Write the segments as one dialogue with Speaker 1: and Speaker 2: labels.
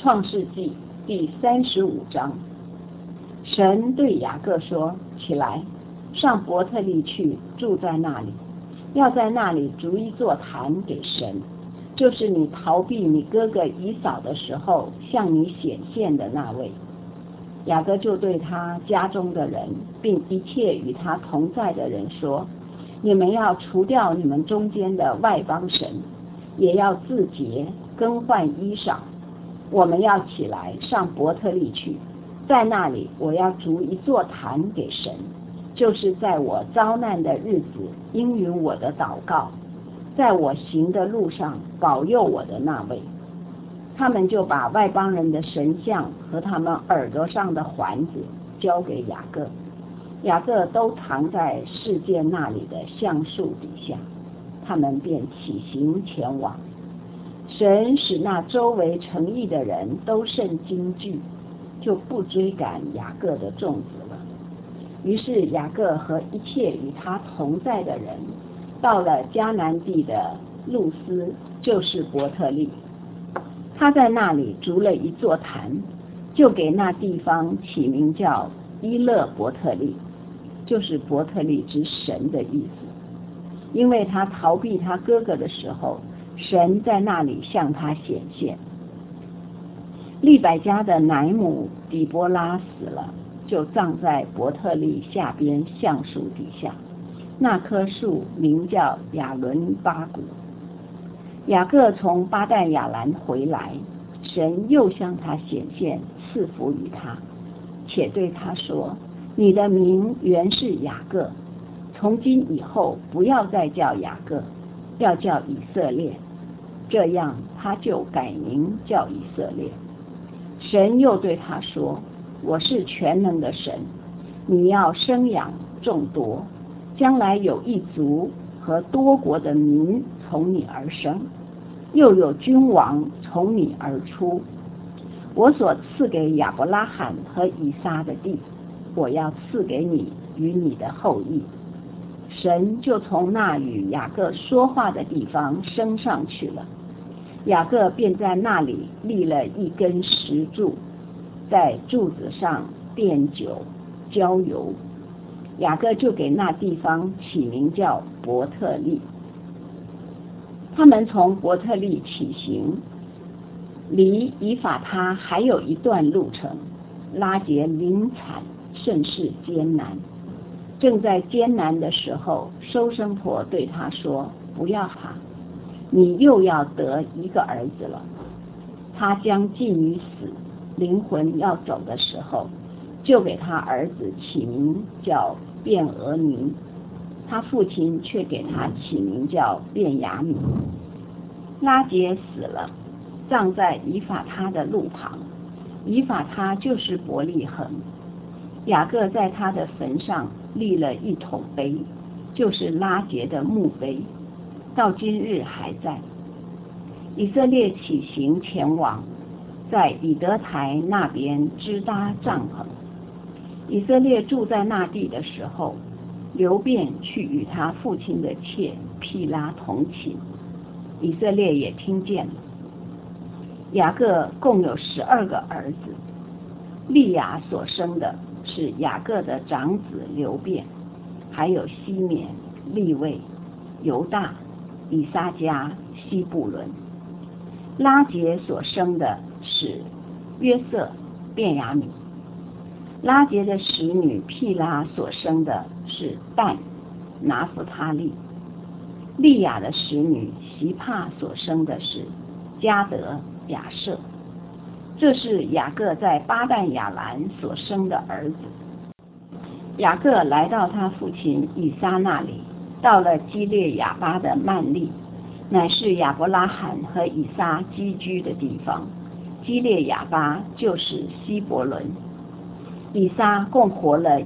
Speaker 1: 创世纪第35章，神对雅各说：起来，上伯特利去，住在那里，要在那里筑一座坛给神，就是你逃避你哥哥以扫的时候向你显现的那位。雅各就对他家中的人，并一切与他同在的人说：你们要除掉你们中间的外邦神，也要自洁，更换衣裳。我们要起来上伯特利去，在那里我要筑一座坛给神，就是在我遭难的日子应允我的祷告，在我行的路上保佑我的那位。他们就把外邦人的神像和他们耳朵上的环子交给雅各，雅各都藏在世界那里的橡树底下，他们便起行前往。神使那周围城邑的人都甚惊惧，就不追赶雅各的众子了。于是雅各和一切与他同在的人，到了迦南地的路斯，就是伯特利。他在那里筑了一座坛，就给那地方起名叫伊勒伯特利，就是伯特利之神的意思。因为他逃避他哥哥的时候，神在那里向他显现。利百加的奶母底波拉死了，就葬在伯特利下边橡树底下，那棵树名叫亚伦巴谷。雅各从巴旦亚兰回来，神又向他显现，赐福于他，且对他说：你的名原是雅各，从今以后不要再叫雅各，要叫以色列。这样他就改名叫以色列。神又对他说：我是全能的神，你要生养众多，将来有一族和多国的民从你而生，又有君王从你而出。我所赐给亚伯拉罕和以撒的地，我要赐给你与你的后裔。神就从那与雅各说话的地方升上去了，雅各便在那里立了一根石柱，在柱子上奠酒浇油。雅各就给那地方起名叫伯特利。他们从伯特利起行，离以法他还有一段路程，拉结临产，甚是艰难。正在艰难的时候，收生婆对他说：不要怕，你又要得一个儿子了。他将近于死，灵魂要走的时候，就给他儿子起名叫便俄尼，他父亲却给他起名叫便雅悯。拉结死了，葬在以法他的路旁，以法他就是伯利恒。雅各在他的坟上立了一桶碑，就是拉结的墓碑，到今日还在。以色列起行前往，在以德台那边支搭帐篷。以色列住在那地的时候，流便去与他父亲的妾毗拉同寝，以色列也听见了。雅各共有12个儿子，利亚所生的是雅各的长子流便，还有西缅、利未、犹大、以撒迦、西布伦。拉结所生的是约瑟、便雅悯。拉结的使女毗拉所生的是但、拿弗他利。利亚的使女席帕所生的是迦得、亚设。这是雅各在巴旦亚兰所生的儿子。雅各来到他父亲以撒那里，到了基列雅巴的曼利，乃是亚伯拉罕和以撒寄居的地方。基列雅巴就是希伯伦。以撒共活了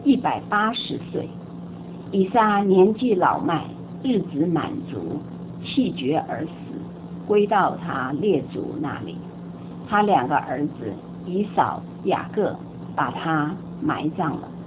Speaker 1: 180岁。以撒年纪老迈，日子满足，气绝而死，归到他列祖那里。他2个儿子以扫、雅各把他埋葬了。